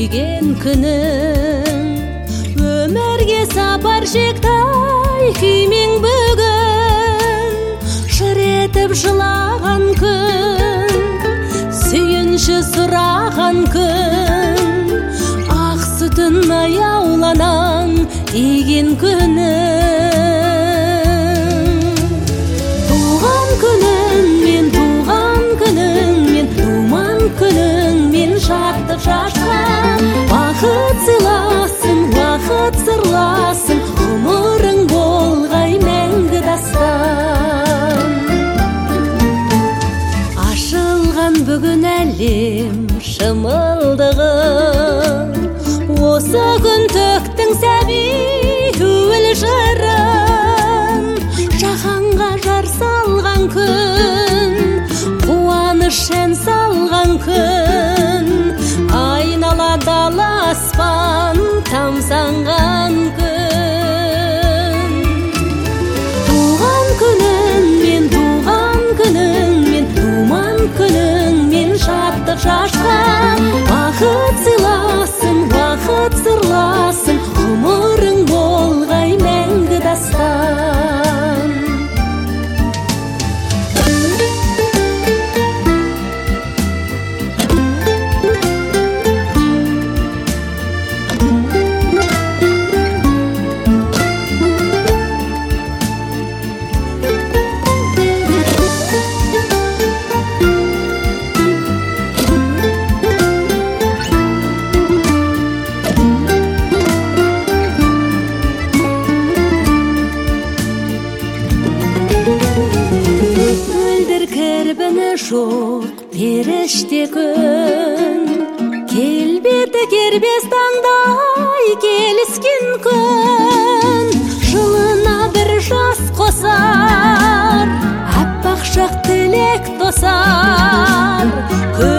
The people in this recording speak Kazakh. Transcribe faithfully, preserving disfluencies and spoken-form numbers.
тиген күнің, өмірге сапар шектай күймең бүгін. Жыр етіп жылаған күн, сүйінші сұраған күн, ақ сүтін аяуланан тиген күнің. Туған күнің мен, туған күнің мен, туман күнің мен, шаттық шашқан. Бақыт сыйласын, уақыт сырласын, ғұмырың болғай мәңгі дастан. Ашылған бүгін әлем шымылдығын, осы күн төктің сәби түйіл жырын. Жаһанға жар салған күн, қуаныш ән салған күн, айнала дала аспан тамсанған күн. Туған күнің мен, туған күнің мен, туман күнің мен, шаттық шашқан. Бақыт сыйласын, уақыт сырласын, ғұмырың болғай мәңгі дастан. Жоқ періште күн, келбеті кербез таңдай келіскен күн. Жылына бір жас қосар, аппақ шақ тілек тосар.